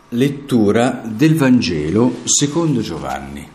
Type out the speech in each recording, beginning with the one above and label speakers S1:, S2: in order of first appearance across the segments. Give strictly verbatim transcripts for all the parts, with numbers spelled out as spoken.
S1: Lettura del Vangelo secondo Giovanni.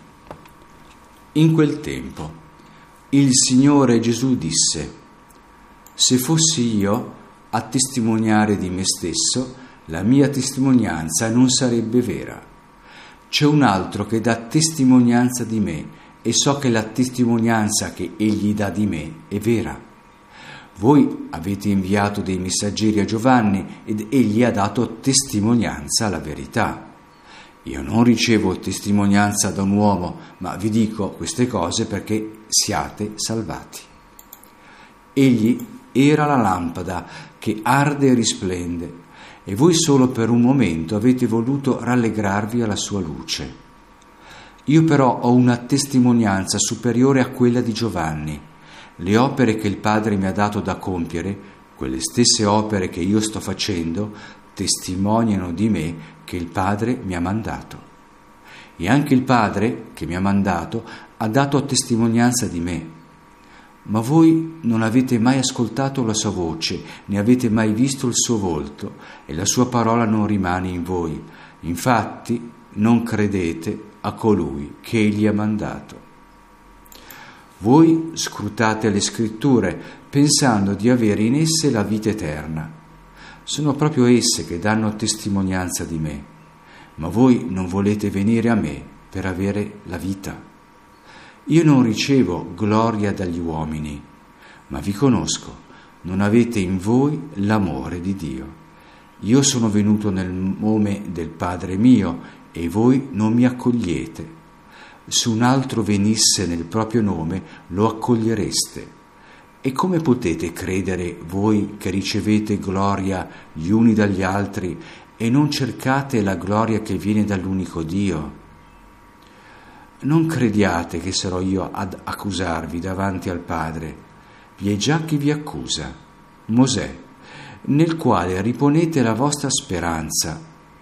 S1: In quel tempo il Signore Gesù disse: se fossi io a testimoniare di me stesso, la mia testimonianza non sarebbe vera. C'è un altro che dà testimonianza di me e so che la testimonianza che egli dà di me è vera. Voi avete inviato dei messaggeri a Giovanni ed egli ha dato testimonianza alla verità. Io non ricevo testimonianza da un uomo, ma vi dico queste cose perché siate salvati. Egli era la lampada che arde e risplende, e voi solo per un momento avete voluto rallegrarvi alla sua luce. Io però ho una testimonianza superiore a quella di Giovanni. Le opere che il Padre mi ha dato da compiere, quelle stesse opere che io sto facendo, testimoniano di me che il Padre mi ha mandato. E anche il Padre che mi ha mandato ha dato testimonianza di me. Ma voi non avete mai ascoltato la sua voce, né avete mai visto il suo volto, e la sua parola non rimane in voi. Infatti non credete a colui che egli ha mandato. Voi scrutate le scritture pensando di avere in esse la vita eterna. Sono proprio esse che danno testimonianza di me, ma voi non volete venire a me per avere la vita. Io non ricevo gloria dagli uomini, ma vi conosco, non avete in voi l'amore di Dio. Io sono venuto nel nome del Padre mio e voi non mi accogliete. Se un altro venisse nel proprio nome, lo accogliereste. E come potete credere voi che ricevete gloria gli uni dagli altri e non cercate la gloria che viene dall'unico Dio? Non crediate che sarò io ad accusarvi davanti al Padre. Vi è già chi vi accusa, Mosè, nel quale riponete la vostra speranza.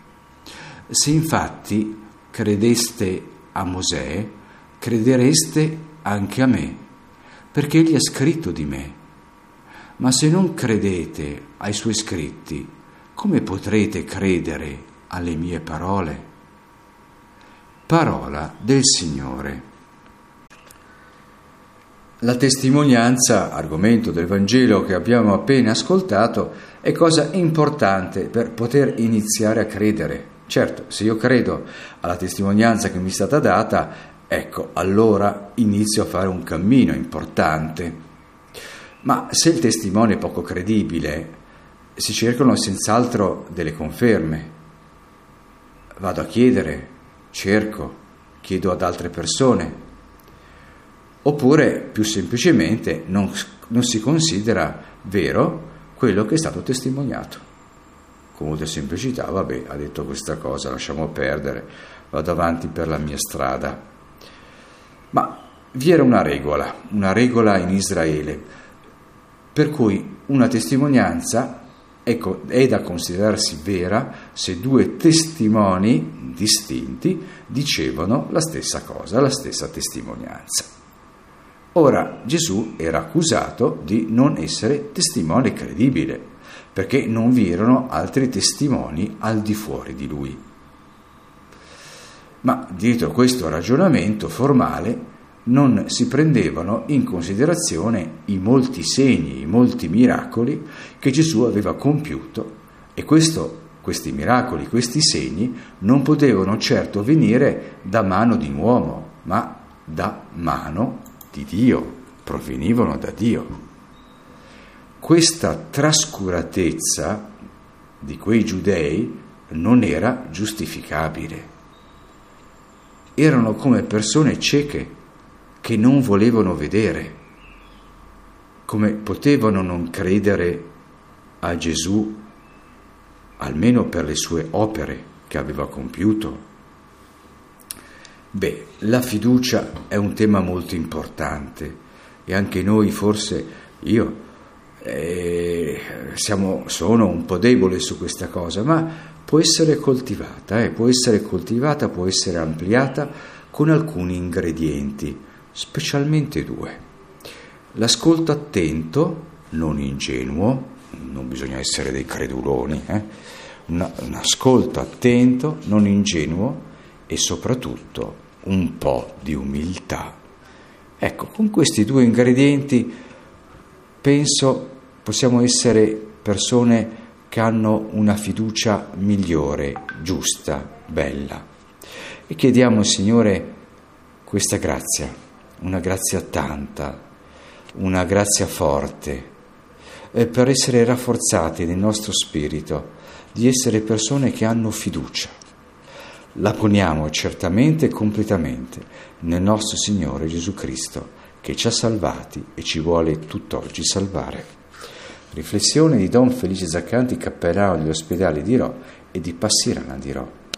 S1: Se infatti credeste a Mosè, credereste anche a me, perché egli ha scritto di me. Ma se non credete ai suoi scritti, come potrete credere alle mie parole? Parola del Signore. La testimonianza, argomento del Vangelo che abbiamo appena ascoltato, è cosa importante per poter iniziare a credere. Certo, se io credo alla testimonianza che mi è stata data, ecco, allora inizio a fare un cammino importante. Ma se il testimone è poco credibile, si cercano senz'altro delle conferme. Vado a chiedere, cerco, chiedo ad altre persone. Oppure, più semplicemente, non, non si considera vero quello che è stato testimoniato. Con molta semplicità, vabbè, ha detto questa cosa, lasciamo perdere, vado avanti per la mia strada. Ma vi era una regola, una regola in Israele, per cui una testimonianza ecco, è da considerarsi vera se due testimoni distinti dicevano la stessa cosa, la stessa testimonianza. Ora Gesù era accusato di non essere testimone credibile, perché non vi erano altri testimoni al di fuori di lui. Ma dietro questo ragionamento formale non si prendevano in considerazione i molti segni, i molti miracoli che Gesù aveva compiuto, e questo, questi miracoli, questi segni non potevano certo venire da mano di un uomo, ma da mano di Dio, provenivano da Dio. Questa trascuratezza di quei giudei non era giustificabile. Erano come persone cieche che non volevano vedere. Come potevano non credere a Gesù, almeno per le sue opere che aveva compiuto? Beh, la fiducia è un tema molto importante e anche noi, forse io, Eh, siamo, sono un po' debole su questa cosa, ma può essere coltivata, eh, può essere coltivata, può essere ampliata con alcuni ingredienti, specialmente due. L'ascolto attento, non ingenuo, non bisogna essere dei creduloni, eh? un, un ascolto attento, non ingenuo e soprattutto un po' di umiltà. Ecco, con questi due ingredienti penso possiamo essere persone che hanno una fiducia migliore, giusta, bella. E chiediamo al Signore questa grazia, una grazia tanta, una grazia forte, eh, per essere rafforzati nel nostro spirito, di essere persone che hanno fiducia. La poniamo certamente e completamente nel nostro Signore Gesù Cristo, che ci ha salvati e ci vuole tutt'oggi salvare. Riflessione di Don Felice Zaccanti, cappellano degli ospedali di Rho e di Passirana di Rho.